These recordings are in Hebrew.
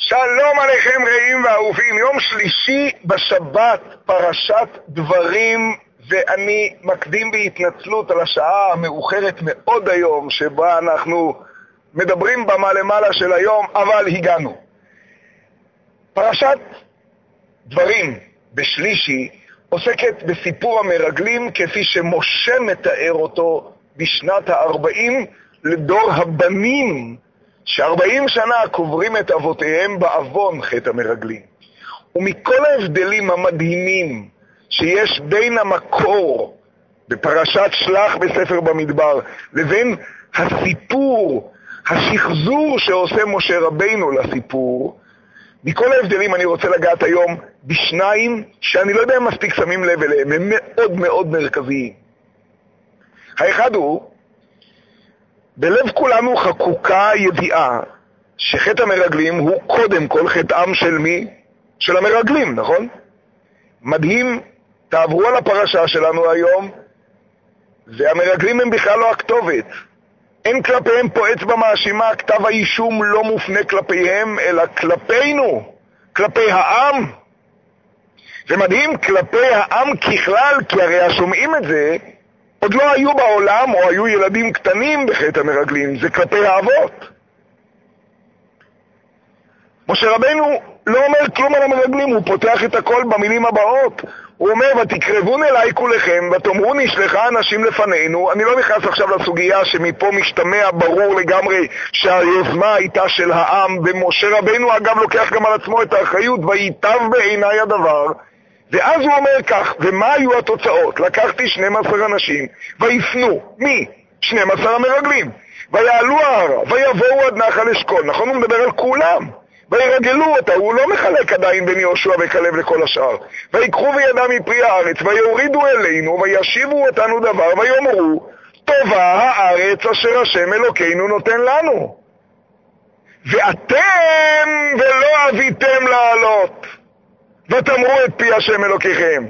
שלום עליכם רעים ואהובים, יום שלישי בשבת, פרשת דברים, ואני מקדים בהתנצלות על השעה המאוחרת מאוד היום, שבה אנחנו מדברים במה למעלה של היום, אבל הגענו. פרשת דברים בשלישי עוסקת בסיפור המרגלים כפי שמשה מתאר אותו בשנת ה-40 לדור הבנים, ש40 שנה קוברים את אבותיהם בעוון חטא המרגלים. ומכל ההבדלים המדהימים שיש בין המקור בפרשת שלח בספר במדבר לבין הסיפור, השחזור שעושה משה רבינו לסיפור, מכל ההבדלים אני רוצה לגעת היום בשניים שאני לא יודע אם מספיק שמים לב אליהם, הם מאוד מאוד מרכזיים. האחד הוא, בלב כולנו חקוקה ידיעה שחטא המרגלים הוא קודם כל חטאם של מי? של המרגלים, נכון? מדהים, תעברו על הפרשה שלנו היום, והמרגלים הם בכלל לא הכתובת. אין כלפיהם פה אצבע מאשימה, כתב האישום לא מופנה כלפיהם, אלא כלפינו, כלפי העם. ומדהים, כלפי העם ככלל, כי הרי השומעים את זה, עוד לא היו בעולם או היו ילדים קטנים בחטא המרגלים, זה כלפי האבות. משה רבינו לא אומר כלום על המרגלים, הוא פותח את הכל במילים הבאות. הוא אומר, ותקרבון אליי כולכם ותאמרו נשלחה אנשים לפנינו. אני לא נכנס עכשיו לסוגיה שמפה משתמע ברור לגמרי שהיוזמה הייתה של העם, ומשה רבינו אגב לוקח גם על עצמו את האחריות, וייטב בעיניי הדבר. ואז הוא אומר כך, ומה היו התוצאות? לקחתי 12 אנשים, ויפנו, מי? 12 המרגלים, ויעלו ההרה, ויבואו עד נחל אשכול, נכון? הוא מדבר על כולם, וירגלו אותה, הוא לא מחלק עדיין בין יהושע וכלב לכל השאר, ויקחו בידם מפרי הארץ, ויורידו אלינו, וישיבו אותנו דבר, ויאמרו, טובה הארץ אשר השם אלוקינו נותן לנו, ואתם ולא אביתם לעלות, ותאמרו את פי השם אלוקיכם.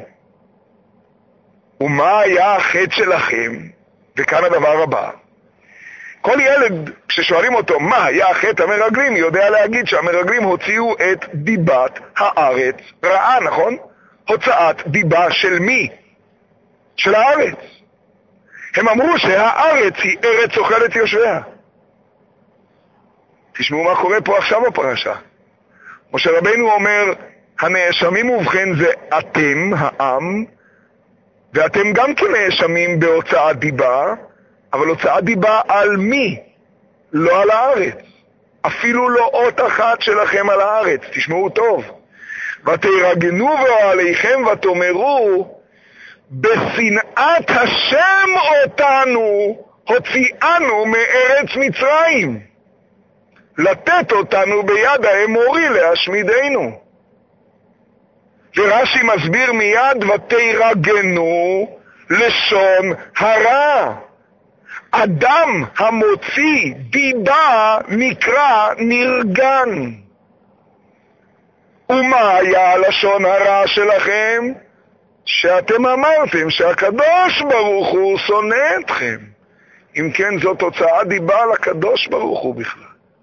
ומה היה החטא שלכם? וכאן הדבר הבא. כל ילד, כששואלים אותו מה היה החטא המרגלים, יודע להגיד שהמרגלים הוציאו את דיבת הארץ רעה, נכון? הוצאת דיבה של מי? של הארץ. הם אמרו שהארץ היא ארץ אוכלת יושביה. תשמעו מה קורה פה עכשיו בפרשה. משה רבינו אומר, הנאשמים ובכן זה אתם, העם, ואתם גם כנאשמים בהוצאת דיבה, אבל הוצאת דיבה על מי? לא על הארץ. אפילו לא אות אחת שלכם על הארץ. תשמעו טוב. ותרגנו באוהליכם ותאמרו, בשנאת השם אותנו הוציאנו מארץ מצרים, לתת אותנו ביד האמורי להשמידנו. ורש"י מסביר מיד, ותרגנו לשון הרע. אדם המוציא דיבה נקרא נרגן. ומה היה הלשון הרע שלכם? שאתם אמרתם שהקדוש ברוך הוא שונא אתכם. אם כן, זאת הוצאת דיבה על הקדוש ברוך הוא בכלל.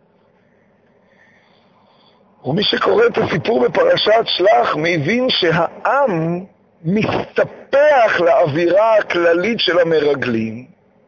ומי שקורא את הסיפור בפרשת שלח מבין שהעם מסתפח לאווירה הכללית של המרגלים,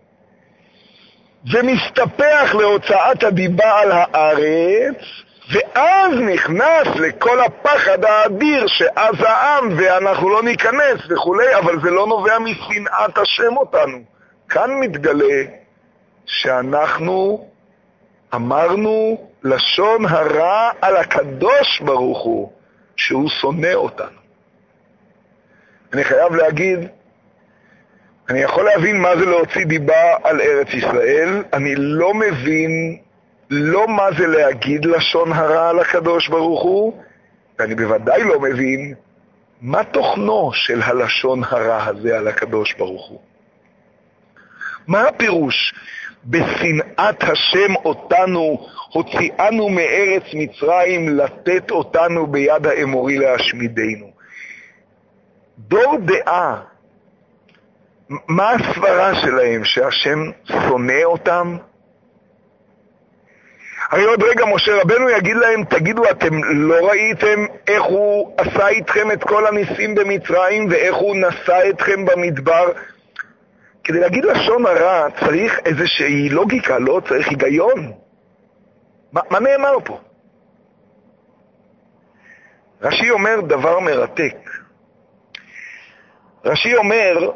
ומסתפח להוצאת הדיבה על הארץ, ואז נכנס לכל הפחד האדיר שאז העם, ואנחנו לא ניכנס וכולי, אבל זה לא נובע משנאת השם אותנו. כאן מתגלה שאנחנו אמרנו לשון הרע על הקדוש ברוך הוא, שהוא שונא אותנו. אני חייב להגיד, אני יכול להבין מה זה להוציא דיבה על ארץ ישראל, אני לא מבין לא מה זה להגיד לשון הרע על הקדוש ברוך הוא, ואני בוודאי לא מבין מה תוכנו של הלשון הרע הזה על הקדוש ברוך הוא. מה הפירוש? בשנאת השם אותנו הוציאנו מארץ מצרים, לתת אותנו ביד האמורי להשמידנו. דור דעה, מה הסברה שלהם? שהשם שונא אותם? הרי עוד רגע משה רבנו יגיד להם, תגידו, אתם לא ראיתם איך הוא עשה איתכם את כל הניסים במצרים ואיך הוא נשא אתכם במדבר? כדי להגיד לשון הרע צריך איזושהי לוגיקה, לא צריך היגיון. מה נאמר פה? רש"י אומר דבר מרתק. רש"י אומר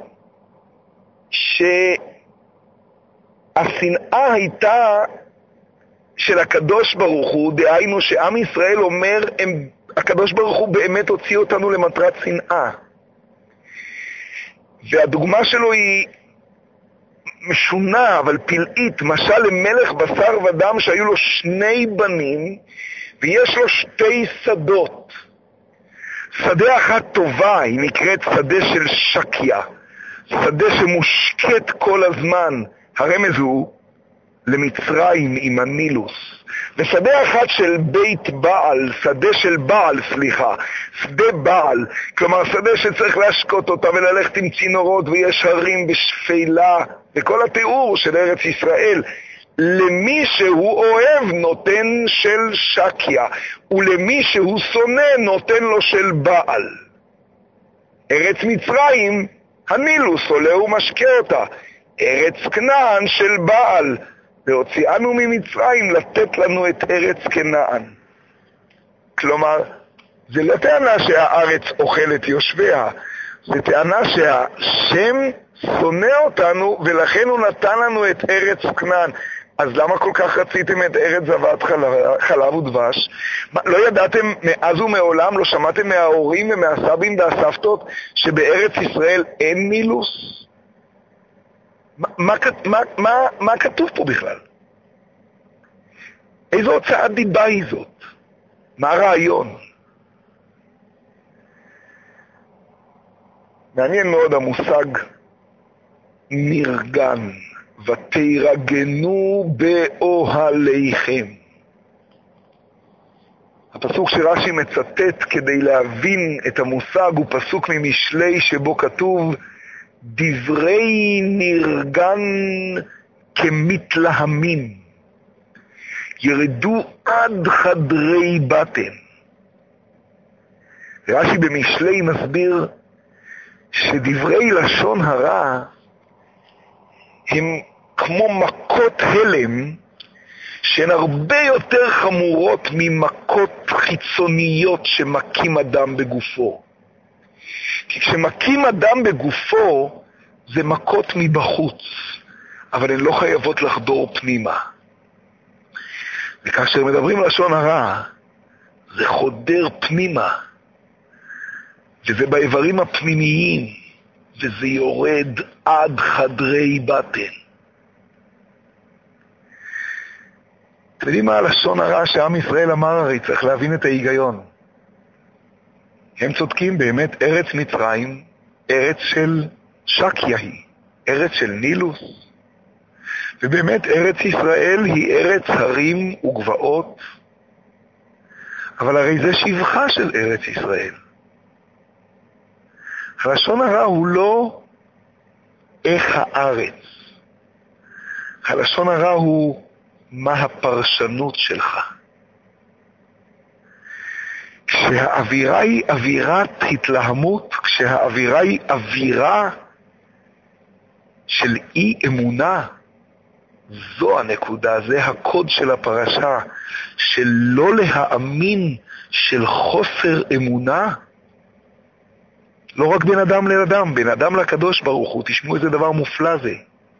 שהשנאה הייתה של הקדוש ברוך הוא, דהיינו שעם ישראל אומר, הקדוש ברוך הוא באמת הוציא אותנו למטרת שנאה. והדוגמה שלו היא משונה, אבל פלאית, משל למלך בשר ודם שהיו לו 2 בנים, ויש לו 2 שדות. שדה אחת טובה, היא נקראת שדה של שקיה, שדה שמושקט כל הזמן, הרמז הוא למצרים עם הנילוס. ושדה אחת של בית בעל, שדה של בעל, שדה בעל, כלומר שדה שצריך להשקות אותה וללכת עם צינורות ויש הרים בשפלה, וכל התיאור של ארץ ישראל. למי שהוא אוהב נותן של שקיה, ולמי שהוא שונא נותן לו של בעל. ארץ מצרים, הנילוס עולה ומשקה אותה. ארץ כנען של בעל, והוציאנו ממצרים לתת לנו את ארץ כנען. כלומר, זה לא טענה שהארץ אוכלת יושביה, זה טענה שהשם שונא אותנו ולכן הוא נתן לנו את ארץ כנען. אז למה כל כך רציתם את ארץ זבת חלב ודבש? לא ידעתם מאז ומעולם, לא שמעתם מההורים ומהסבים והסבתות שבארץ ישראל אין נילוס? מה כתוב פה בכלל? איזו הוצאת דיבה היא זאת? מה הרעיון? מעניין מאוד המושג נרגן. ותירגנו באוהליכם. הפסוק שרש"י מצטט כדי להבין את המושג הוא פסוק ממשלי שבו כתוב דברי נרגן כמתלהמים ירדו עד חדרי בטן. רש"י במשלי מסביר שדברי לשון הרע הם כמו מכות הלם שהן הרבה יותר חמורות ממכות חיצוניות שמקים אדם בגופו. כי כשמקים אדם בגופו זה מכות מבחוץ, אבל הן לא חייבות לחדור פנימה. וכאשר מדברים לשון הרע זה חודר פנימה, וזה באיברים הפנימיים, וזה יורד עד חדרי בטן. אתם יודעים מה הלשון הרע שעם ישראל אמר? הרי צריך להבין את ההיגיון. הם צודקים, באמת ארץ מצרים, ארץ של שקיה היא, ארץ של נילוס. ובאמת ארץ ישראל היא ארץ הרים וגבעות, אבל הרי זה שבחה של ארץ ישראל. הלשון הרע הוא לא איך הארץ. הלשון הרע הוא מה הפרשנות שלך. כשהאווירה היא אווירת התלהמות, כשהאווירה היא אווירה של אי אמונה, זו הנקודה, זה הקוד של הפרשה, של לא להאמין, של חוסר אמונה. לא רק בין אדם לאדם, בין אדם לקדוש ברוך הוא. תשמעו איזה דבר מופלא זה.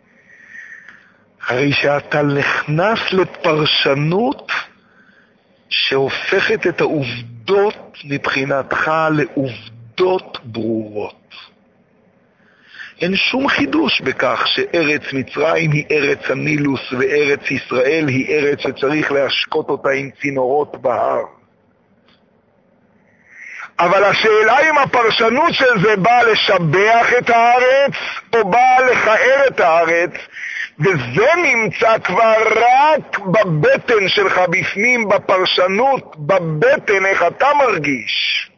הרי שאתה נכנס לפרשנות שהופכת את העובדות מבחינתך לעובדות ברורות. אין שום חידוש בכך שארץ מצרים היא ארץ הנילוס וארץ ישראל היא ארץ שצריך להשקות אותה עם צינורות בהר. אבל השאלה אם הפרשנות של זה באה לשבח את הארץ או באה לכער את הארץ, וזה נמצא כבר רק בבטן שלך בפנים, בפרשנות, בבטן איך אתה מרגיש.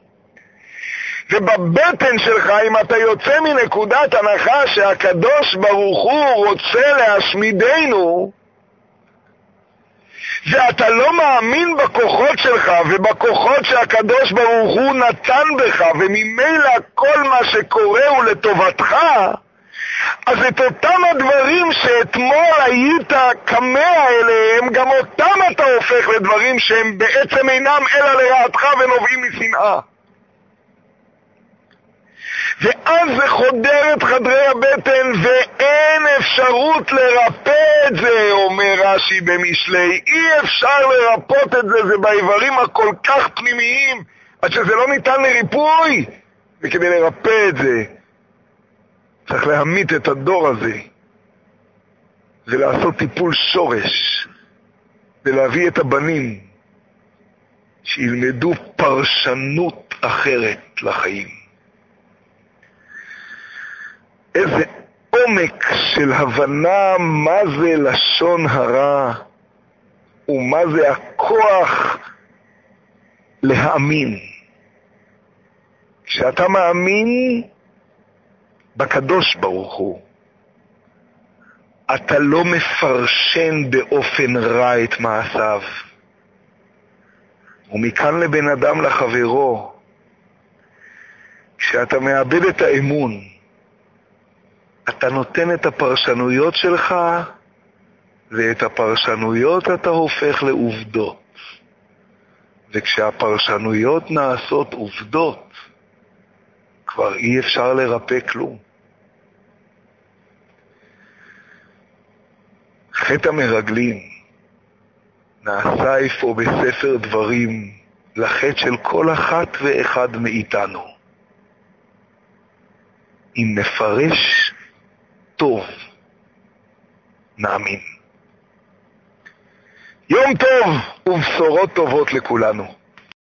ובבטן שלך אם אתה יוצא מנקודת הנחה שהקדוש ברוך הוא רוצה להשמידנו, ואתה לא מאמין בכוחות שלך ובכוחות שהקדוש ברוך הוא נתן בך, וממילא כל מה שקורה הוא לטובתך, אז את אותם הדברים שאתמול היית כמה אליהם, גם אותם אתה הופך לדברים שהם בעצם אינם אלא לרעתך ונובעים משנאה. ואז זה חודר את חדרי הבטן ואין אפשרות לרפא את זה, אומר רש"י במשלי. אי אפשר לרפות את זה, זה באיברים הכל כך פנימיים, עד שזה לא ניתן לריפוי. וכדי לרפא את זה צריך להמית את הדור הזה ולעשות טיפול שורש ולהביא את הבנים שילמדו פרשנות אחרת לחיים. איזה עומק של הבנה מה זה לשון הרע ומה זה הכוח להאמין. כשאתה מאמין בקדוש ברוך הוא, אתה לא מפרשן באופן רע את מעשיו. ומכאן לבן אדם לחברו, כשאתה מאבד את האמון, אתה נותן את הפרשנויות שלך, ואת הפרשנויות אתה הופך לעובדות. וכשהפרשנויות נעשות עובדות, כבר אי אפשר לרפא כלום. חטא המרגלים נעשה איפה בספר דברים לחטא של כל אחת ואחד מאיתנו. אם נפרש טוב, נאמין. יום טוב ובשורות טובות לכולנו.